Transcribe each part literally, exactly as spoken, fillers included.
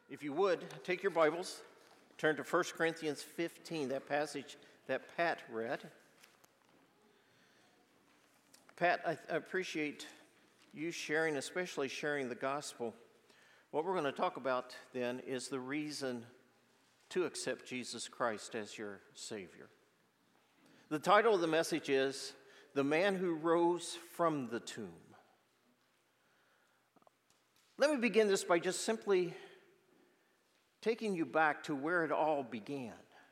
If you would, take your Bibles, turn to First Corinthians fifteen, that passage that Pat read. Pat, I, I appreciate you sharing, especially sharing the gospel. What we're going to talk about then is the reason to accept Jesus Christ as your Savior. The title of the message is The Man Who Rose from the Tomb. Let me begin this by just simply taking you back to where it all began.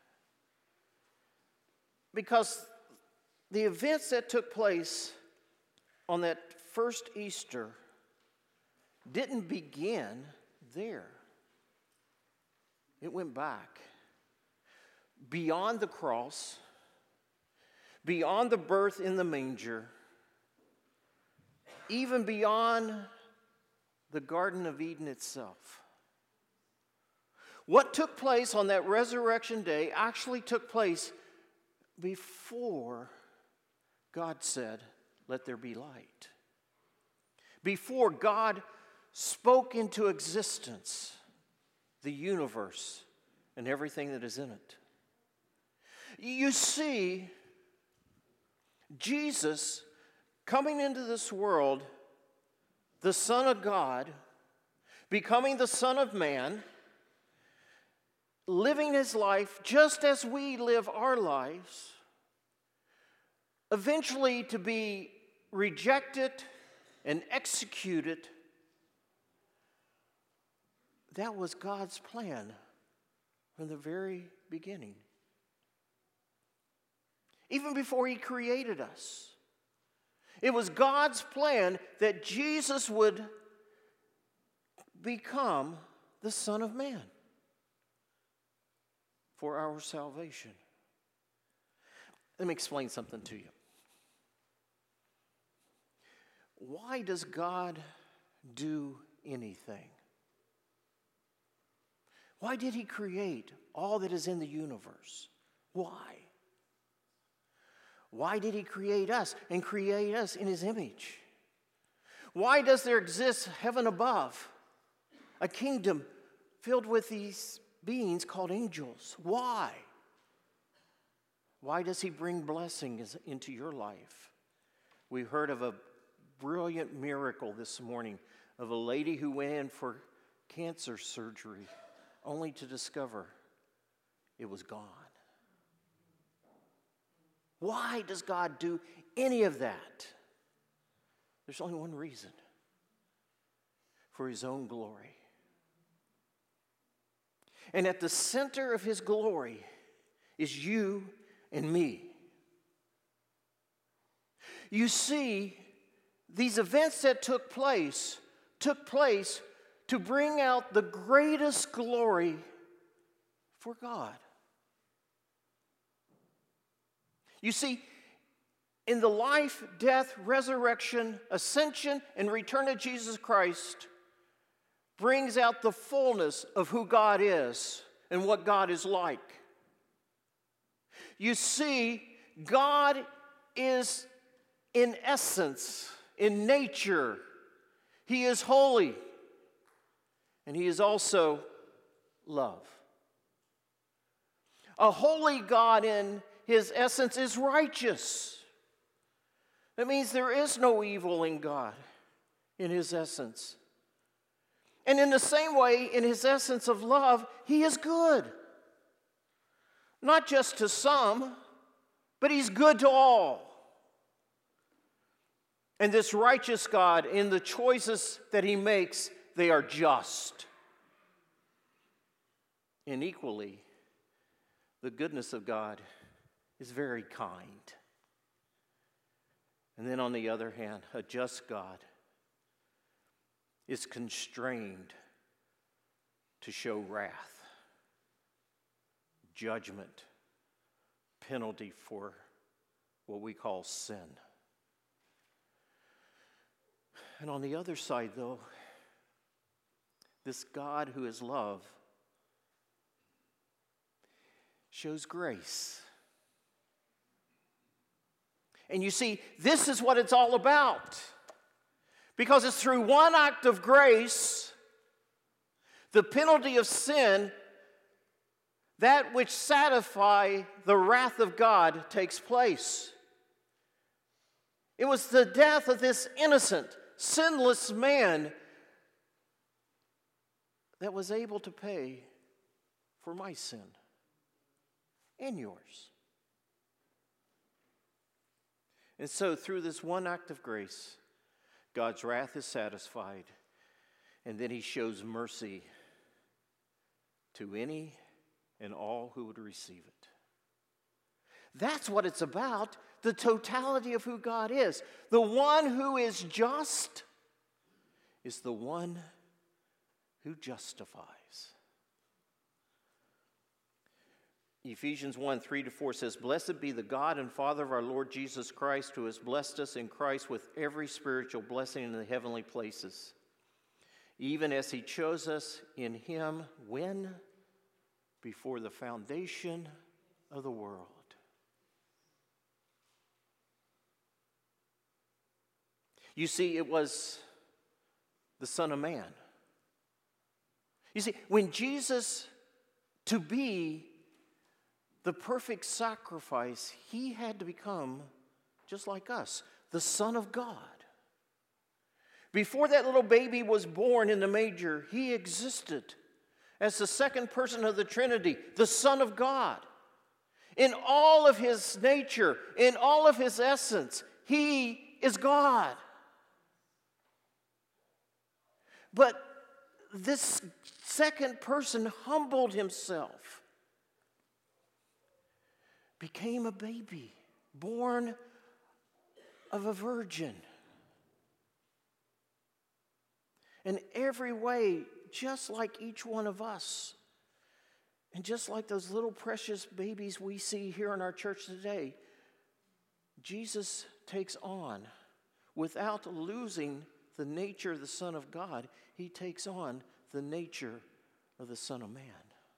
Because the events that took place on that first Easter didn't begin there. It went back beyond the cross, beyond the birth in the manger, even beyond the Garden of Eden itself. What took place on that resurrection day actually took place before God said, "Let there be light." Before God spoke into existence the universe and everything that is in it. You see, Jesus coming into this world, the Son of God, becoming the Son of Man, living his life just as we live our lives, eventually to be rejected and executed. That was God's plan from the very beginning. Even before he created us. It was God's plan that Jesus would become the Son of Man for our salvation. Let me explain something to you. Why does God do anything? Why did he create all that is in the universe? Why? Why did he create us and create us in his image? Why does there exist heaven above, a kingdom filled with these beings called angels? Why? Why does he bring blessings into your life? We heard of a brilliant miracle this morning of a lady who went in for cancer surgery only to discover it was gone. Why does God do any of that? There's only one reason: for his own glory. And at the center of his glory is you and me. You see, these events that took place took place to bring out the greatest glory for God. You see, in the life, death, resurrection, ascension, and return of Jesus Christ brings out the fullness of who God is and what God is like. You see, God is in essence, in nature, he is holy, and he is also love. A holy God in his essence is righteous. That means there is no evil in God, in his essence. And in the same way, in his essence of love, he is good. Not just to some, but he's good to all. And this righteous God, in the choices that he makes, they are just. And equally, the goodness of God is very kind. And then on the other hand, a just God is constrained to show wrath, judgment, penalty for what we call sin. And on the other side, though, this God who is love shows grace. And you see, this is what it's all about. Because it's through one act of grace The penalty of sin, that which satisfies the wrath of God, takes place. It was the death of this innocent, sinless man that was able to pay for my sin and yours. And so through this one act of grace, God's wrath is satisfied, and then he shows mercy to any and all who would receive it. That's what it's about, the totality of who God is. The one who is just is the one who justifies. Ephesians one, three to four says, "Blessed be the God and Father of our Lord Jesus Christ, who has blessed us in Christ with every spiritual blessing in the heavenly places, even as he chose us in him when? Before the foundation of the world." You see, it was the Son of Man. You see, when Jesus, to be the perfect sacrifice, he had to become just like us, the Son of God. Before that little baby was born in the manger, he existed as the second person of the Trinity, the Son of God. In all of his nature, in all of his essence, he is God. But this second person humbled himself, became a baby, born of a virgin. In every way, just like each one of us, and just like those little precious babies we see here in our church today, Jesus takes on, without losing the nature of the Son of God, he takes on the nature of the Son of Man.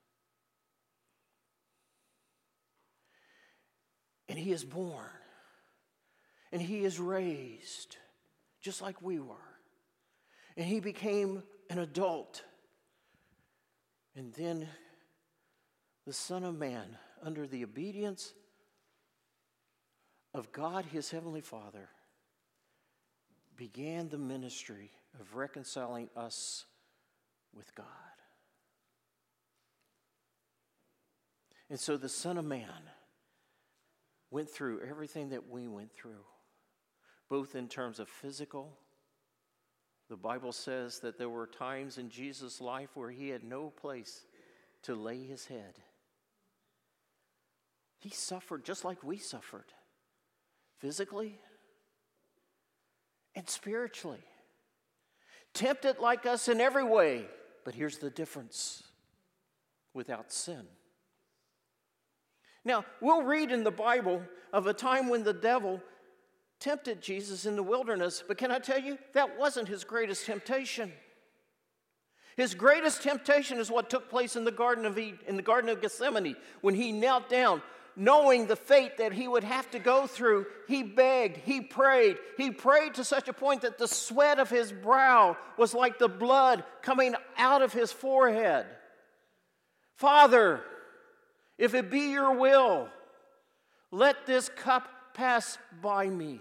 And he is born, and he is raised, just like we were. And he became an adult. And then the Son of Man, under the obedience of God, his heavenly Father, began the ministry of reconciling us with God. And so the Son of Man went through everything that we went through, both in terms of physical. The Bible says that there were times in Jesus' life where he had no place to lay his head. He suffered just like we suffered, physically and spiritually. Tempted like us in every way, but here's the difference: without sin. Now, we'll read in the Bible of a time when the devil tempted Jesus in the wilderness, but can I tell you, that wasn't his greatest temptation. His greatest temptation is what took place in the Garden of Eden, in the Garden of Gethsemane, when he knelt down, knowing the fate that he would have to go through. He begged, he prayed, he prayed to such a point that the sweat of his brow was like the blood coming out of his forehead. "Father, if it be your will, let this cup pass by me."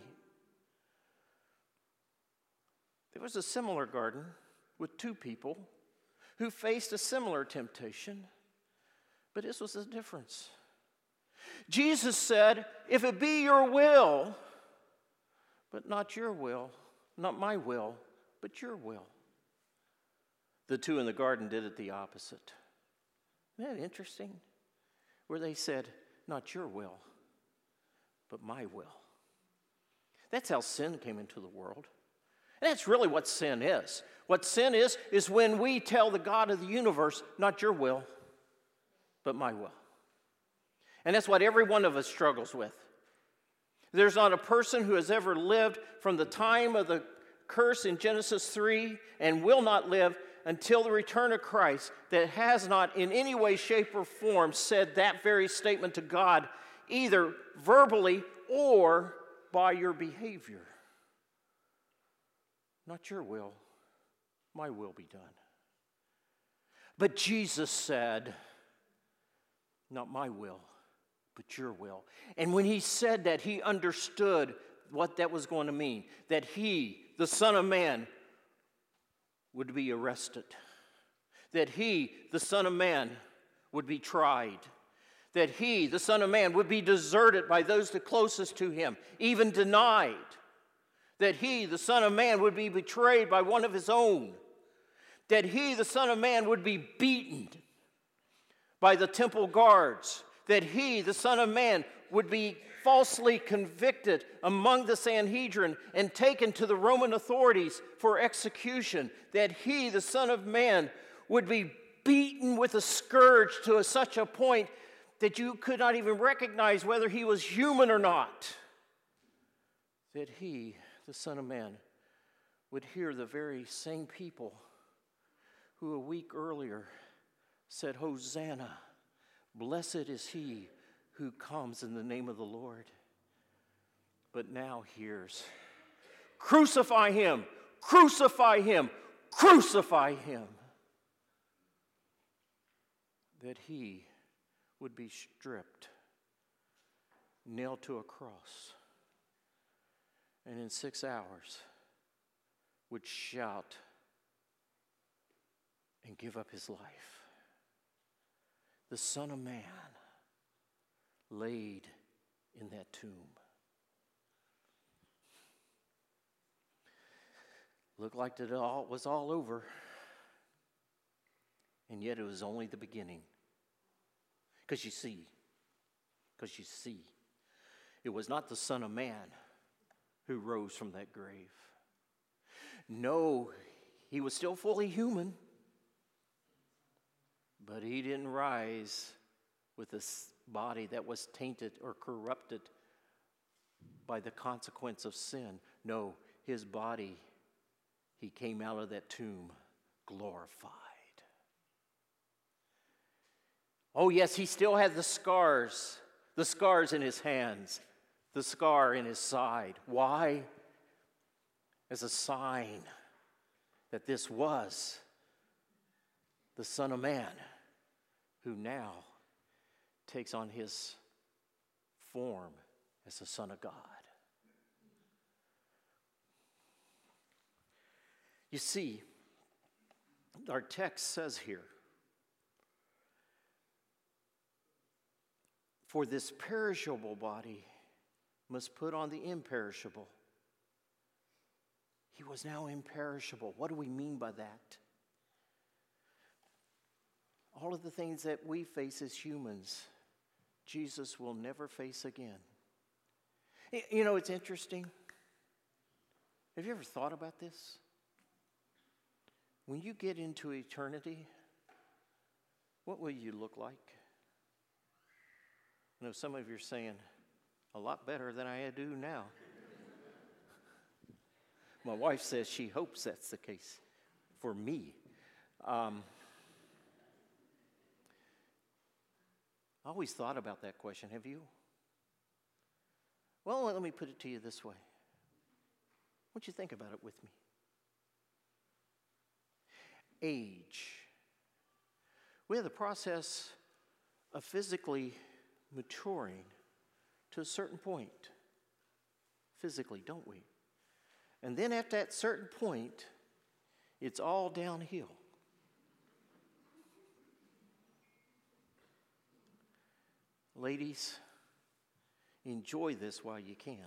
There was a similar garden with two people who faced a similar temptation, but this was the difference. Jesus said, "If it be your will, but not your will, not my will, but your will." The two in the garden did it the opposite. Isn't that interesting? Where they said, "Not your will, but my will." That's how sin came into the world. And that's really what sin is. What sin is, is when we tell the God of the universe, "Not your will, but my will." And that's what every one of us struggles with. There's not a person who has ever lived from the time of the curse in Genesis three and will not live until the return of Christ that has not in any way, shape, or form said that very statement to God, either verbally or by your behavior. "Not your will, my will be done." But Jesus said, not my will, but your will. And when he said that, he understood what that was going to mean. That he, the Son of Man, would be arrested. That he, the Son of Man, would be tried. That he, the Son of Man, would be deserted by those the closest to him, even denied. That he, the Son of Man, would be betrayed by one of his own. That he, the Son of Man, would be beaten by the temple guards. That he, the Son of Man, would be falsely convicted among the Sanhedrin and taken to the Roman authorities for execution. That he, the Son of Man, would be beaten with a scourge to a, such a point that you could not even recognize whether he was human or not. That he, the Son of Man, would hear the very same people who a week earlier said, Hosanna, blessed is he who comes in the name of the Lord. But now hears, crucify him, crucify him, crucify him. That he would be stripped, nailed to a cross, and in six hours would shout and give up his life. The Son of Man laid in that tomb. Looked like it all was all over, and yet it was only the beginning. Because you see, because you see, it was not the Son of Man who rose from that grave. No, he was still fully human, but he didn't rise with a body that was tainted or corrupted by the consequence of sin. No, his body, he came out of that tomb glorified. Oh, yes, he still had the scars, the scars in his hands, the scar in his side. Why? As a sign that this was the Son of Man who now takes on his form as the Son of God. You see, our text says here, for this perishable body must put on the imperishable. He was now imperishable. What do we mean by that? All of the things that we face as humans, Jesus will never face again. You know, it's interesting. Have you ever thought about this? When you get into eternity, what will you look like? I know some of you are saying, a lot better than I do now. My wife says she hopes that's the case for me. Um, I always thought about that question. Have you? Well, let me put it to you this way. Why don't you think about it with me? Age. We have the process of physically maturing to a certain point. Physically, don't we? And then at that certain point, it's all downhill. Ladies, enjoy this while you can.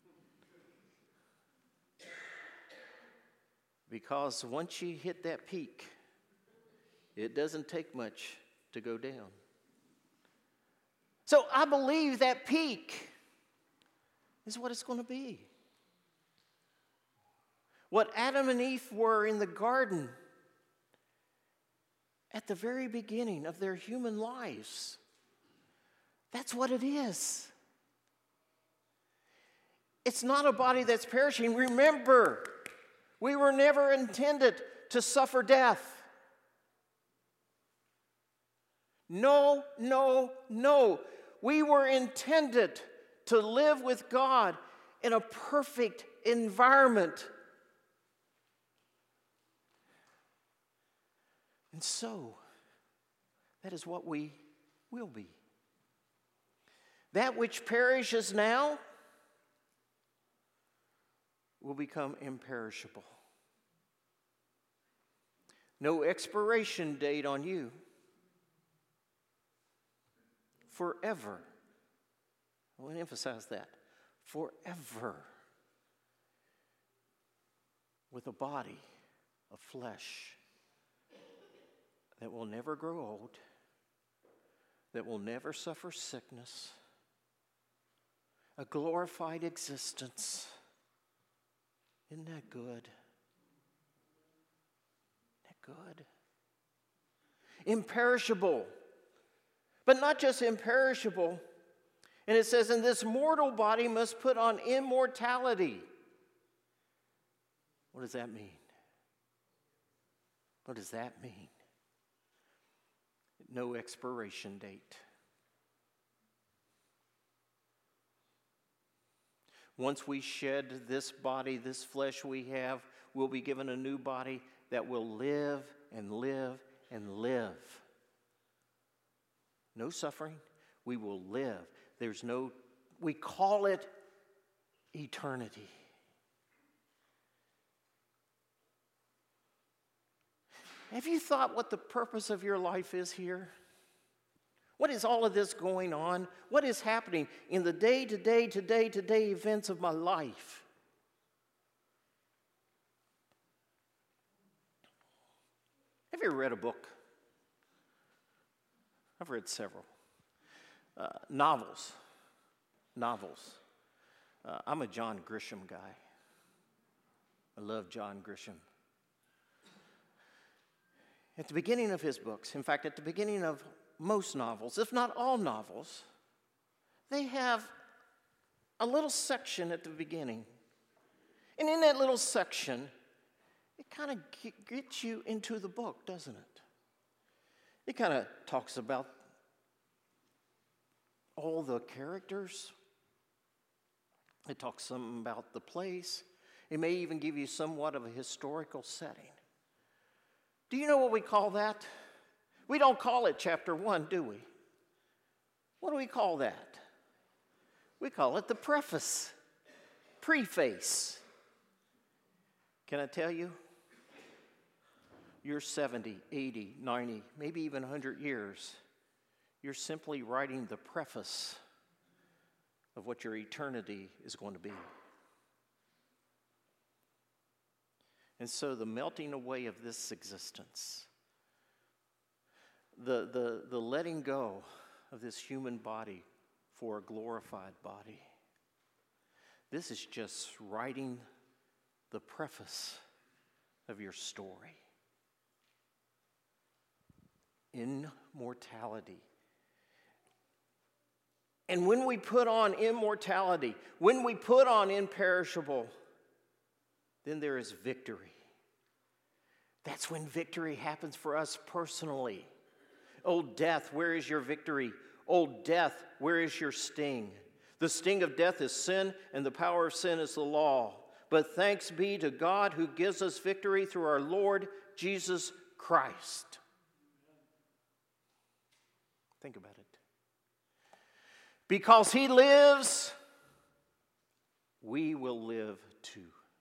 Because once you hit that peak, it doesn't take much to go down. So I believe that peak is what it's going to be. What Adam and Eve were in the garden at the very beginning of their human lives. That's what it is. It's not a body that's perishing. Remember, we were never intended to suffer death. No, no, no. We were intended to live with God in a perfect environment. And so, That is what we will be. That which perishes now will become imperishable. No expiration date on you. Forever. I want to emphasize that. Forever. With a body of flesh that will never grow old, that will never suffer sickness, a glorified existence. Isn't that good? Isn't that good? Imperishable. But not just imperishable. And it says, and this mortal body must put on immortality. What does that mean? What does that mean? No expiration date. Once we shed this body, this flesh we have, we'll be given a new body that will live and live and live. No suffering. We will live. There's no, we call it eternity. Have you thought what the purpose of your life is here? What is all of this going on? What is happening in the day-to-day, today-to-day events of my life? Have you ever read a book? I've read several. Uh, novels. Novels. Uh, I'm a John Grisham guy. I love John Grisham. At the beginning of his books, in fact, at the beginning of most novels, if not all novels, they have a little section at the beginning. And in that little section, it kind of gets you into the book, doesn't it? It kind of talks about all the characters. It talks some about the place. It may even give you somewhat of a historical setting. Do you know what we call that? We don't call it chapter one, do we? What do we call that? We call it the preface, preface. Can I tell you? You're seventy, eighty, ninety, maybe even one hundred years. You're simply writing the preface of what your eternity is going to be. And so the melting away of this existence, the, the, the letting go of this human body for a glorified body, this is just writing the preface of your story. Immortality. And when we put on immortality, when we put on imperishable, then there is victory. That's when victory happens for us personally. O death, where is your victory? O death, where is your sting? The sting of death is sin, and the power of sin is the law. But thanks be to God who gives us victory through our Lord Jesus Christ. Think about it. Because he lives, we will live too.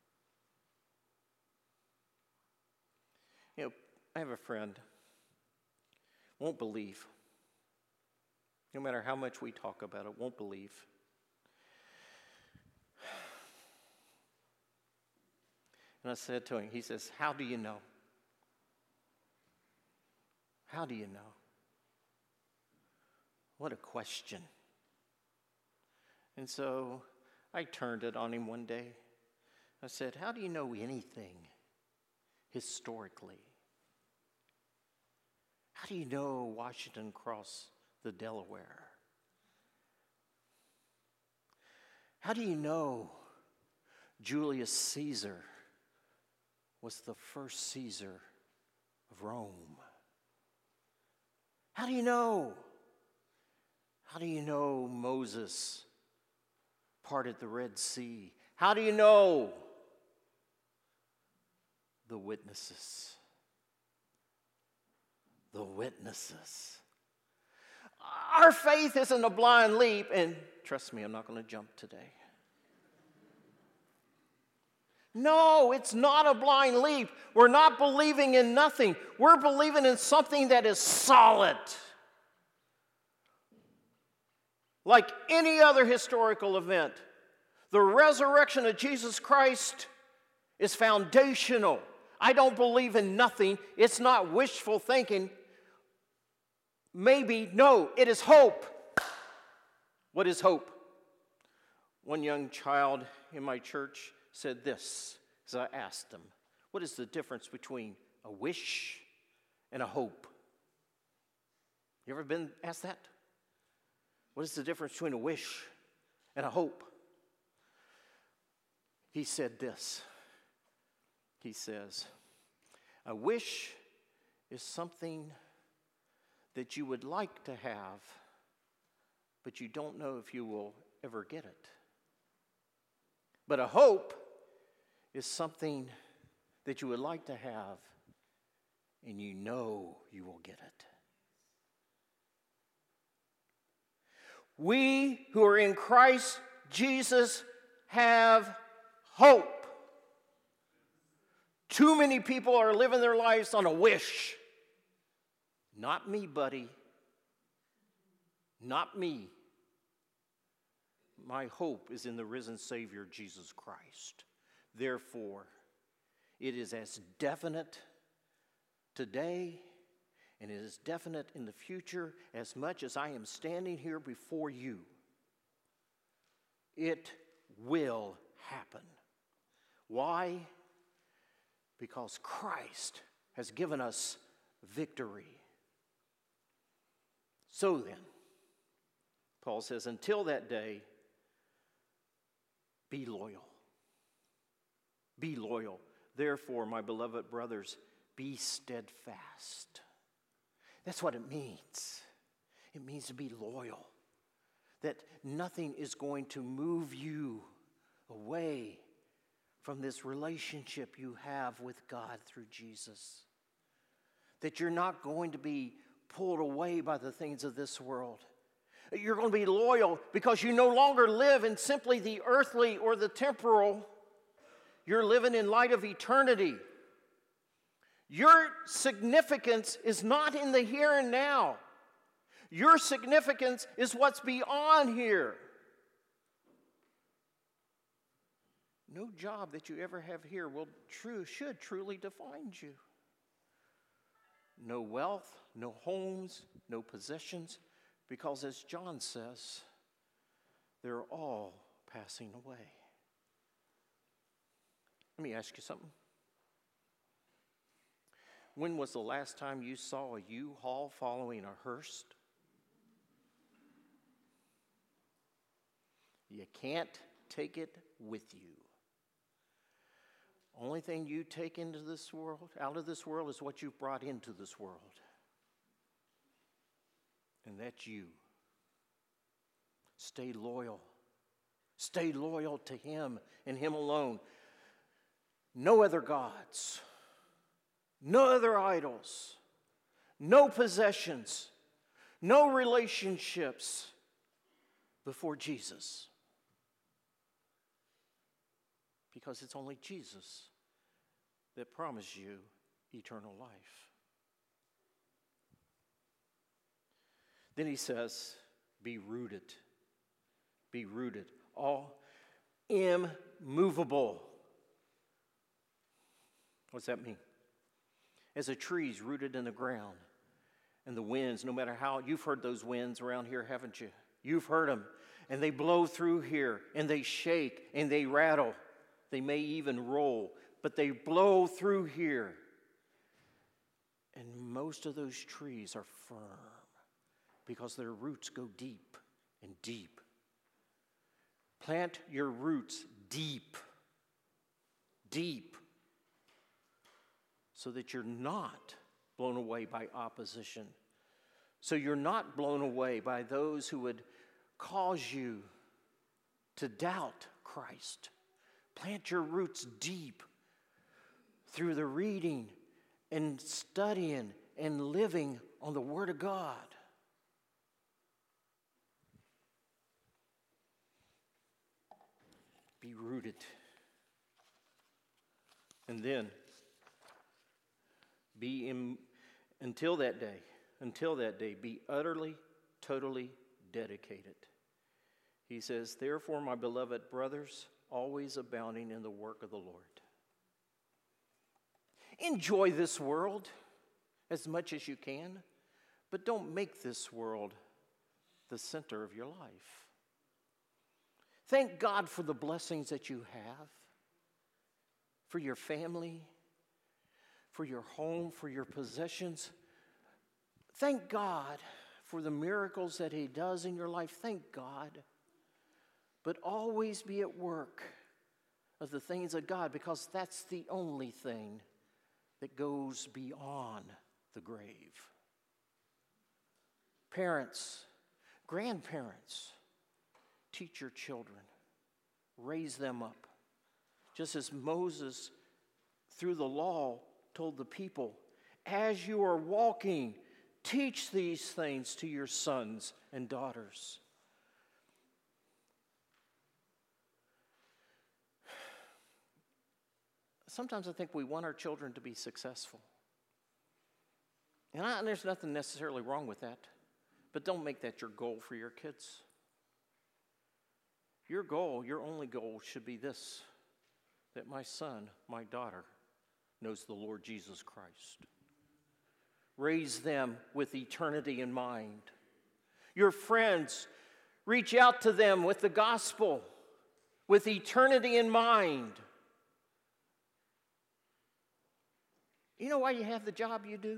You know, I have a friend, won't believe. No matter how much we talk about it, won't believe. And I said to him, he says, how do you know? How do you know? What a question. And so I turned it on him one day. I said, how do you know anything historically? How do you know Washington crossed the Delaware? How do you know Julius Caesar was the first Caesar of Rome? How do you know? How do you know Moses parted the Red Sea? How do you know? The witnesses. The witnesses. Our faith isn't a blind leap, and trust me, I'm not going to jump today. No, it's not a blind leap. We're not believing in nothing. We're believing in something that is solid. Like any other historical event, the resurrection of Jesus Christ is foundational. I don't believe in nothing. It's not wishful thinking. Maybe, no, it is hope. What is hope? One young child in my church said this as I asked him, what is the difference between a wish and a hope? You ever been asked that? What is the difference between a wish and a hope? He said this. He says, a wish is something that you would like to have, but you don't know if you will ever get it. But a hope is something that you would like to have, and you know you will get it. We who are in Christ Jesus have hope. Too many people are living their lives on a wish. Not me, buddy. Not me. My hope is in the risen Savior, Jesus Christ. Therefore, it is as definite today and it is definite in the future as much as I am standing here before you. It will happen. Why? Because Christ has given us victory. So then, Paul says, until that day, be loyal. Be loyal. Therefore, my beloved brothers, be steadfast. That's what it means. It means to be loyal. That nothing is going to move you away from this relationship you have with God through Jesus. That you're not going to be pulled away by the things of this world. You're going to be loyal because you no longer live in simply the earthly or the temporal. You're living in light of eternity. Your significance is not in the here and now. Your significance is what's beyond here. No job that you ever have here will true should truly define you. No wealth, no homes, no possessions, because as John says, they're all passing away. Let me ask you something. When was the last time you saw a U-Haul following a hearse? You can't take it with you. Only thing you take into this world, out of this world, is what you've brought into this world. And that's you. Stay loyal. Stay loyal to Him and Him alone. No other gods. No other idols. No possessions. No relationships before Jesus. Because it's only Jesus that promised you eternal life. Then he says, be rooted. Be rooted. All immovable. What's that mean? As a tree's rooted in the ground, and the winds, no matter how, you've heard those winds around here, haven't you? You've heard them. And they blow through here, and they shake, and they rattle. They may even roll, but they blow through here. And most of those trees are firm because their roots go deep and deep. Plant your roots deep, deep, so that you're not blown away by opposition. So you're not blown away by those who would cause you to doubt Christ. Plant your roots deep through the reading and studying and living on the Word of God. Be rooted. And then, be in, until that day, until that day, be utterly, totally dedicated. He says, therefore, my beloved brothers, always abounding in the work of the Lord. Enjoy this world as much as you can, but don't make this world the center of your life. Thank God for the blessings that you have, for your family, for your home, for your possessions. Thank God for the miracles that He does in your life. Thank God. But always be at work of the things of God, because that's the only thing that goes beyond the grave. Parents, grandparents, teach your children. Raise them up. Just as Moses, through the law, told the people, as you are walking, teach these things to your sons and daughters. Sometimes I think we want our children to be successful. And, I, and there's nothing necessarily wrong with that. But don't make that your goal for your kids. Your goal, your only goal should be this: that my son, my daughter, knows the Lord Jesus Christ. Raise them with eternity in mind. Your friends, reach out to them with the gospel, with eternity in mind. You know why you have the job you do?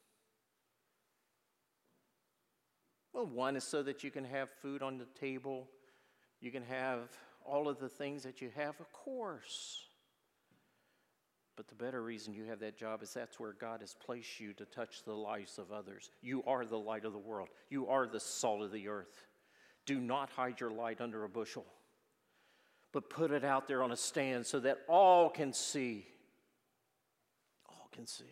Well, one is so that you can have food on the table. You can have all of the things that you have, of course. But the better reason you have that job is that's where God has placed you to touch the lives of others. You are the light of the world. You are the salt of the earth. Do not hide your light under a bushel, but put it out there on a stand so that all can see. All can see.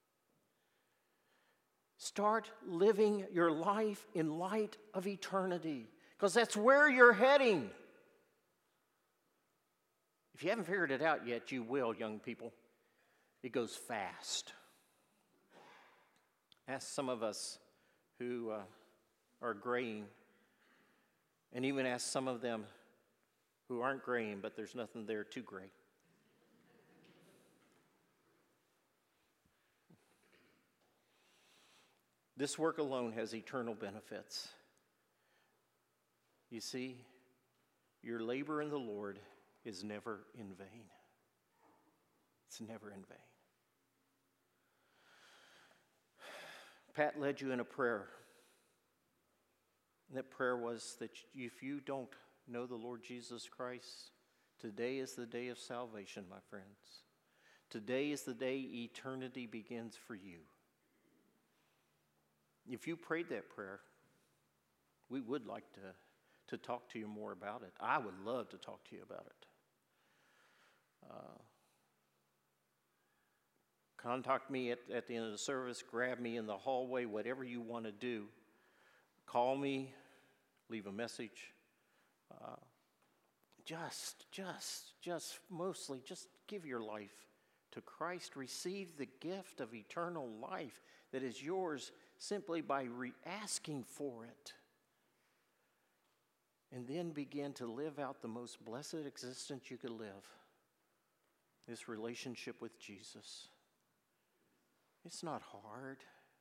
Start living your life in light of eternity, because that's where you're heading. If you haven't figured it out yet, you will, young people. It goes fast. Ask some of us who uh, are graying, and even ask some of them who aren't graying, but there's nothing there to gray. This work alone has eternal benefits. You see, your labor in the Lord is never in vain. It's never in vain. Pat led you in a prayer. And that prayer was that if you don't know the Lord Jesus Christ, today is the day of salvation, my friends. Today is the day eternity begins for you. If you prayed that prayer, we would like to, to talk to you more about it. I would love to talk to you about it. Uh, contact me at, at the end of the service. Grab me in the hallway, whatever you want to do. Call me, leave a message. Uh, just, just, just mostly, just give your life to Christ. Receive the gift of eternal life that is yours simply by re- asking for it. And then begin to live out the most blessed existence you could live. This relationship with Jesus. It's not hard.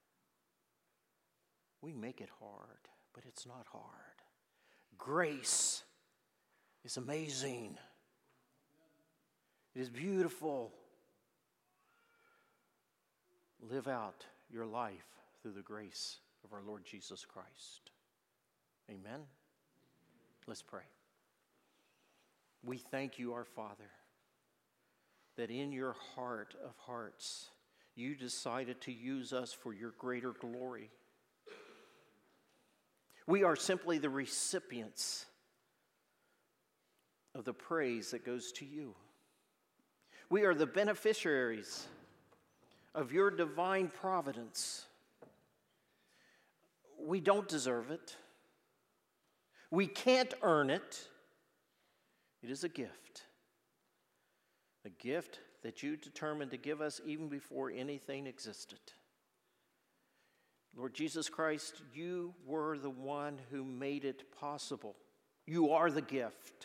We make it hard, but it's not hard. Grace is amazing. It is beautiful. Live out your life through the grace of our Lord Jesus Christ. Amen. Let's pray. We thank you, our Father, that in your heart of hearts, you decided to use us for your greater glory. We are simply the recipients of the praise that goes to you. We are the beneficiaries of your divine providence. We don't deserve it. We can't earn it. It is a gift. A gift that you determined to give us even before anything existed. Lord Jesus Christ, you were the one who made it possible. You are the gift.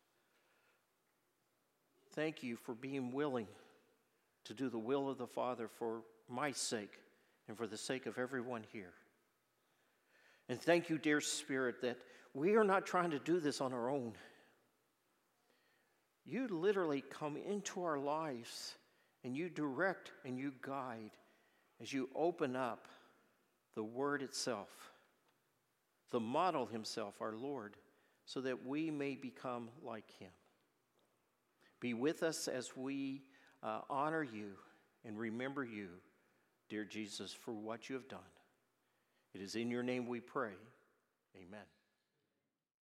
Thank you for being willing to do the will of the Father for my sake and for the sake of everyone here. And thank you, dear Spirit, that we are not trying to do this on our own. You literally come into our lives and you direct and you guide as you open up the Word itself, the model himself, our Lord, so that we may become like him. Be with us as we uh, honor you and remember you, dear Jesus, for what you have done. It is in your name we pray. Amen.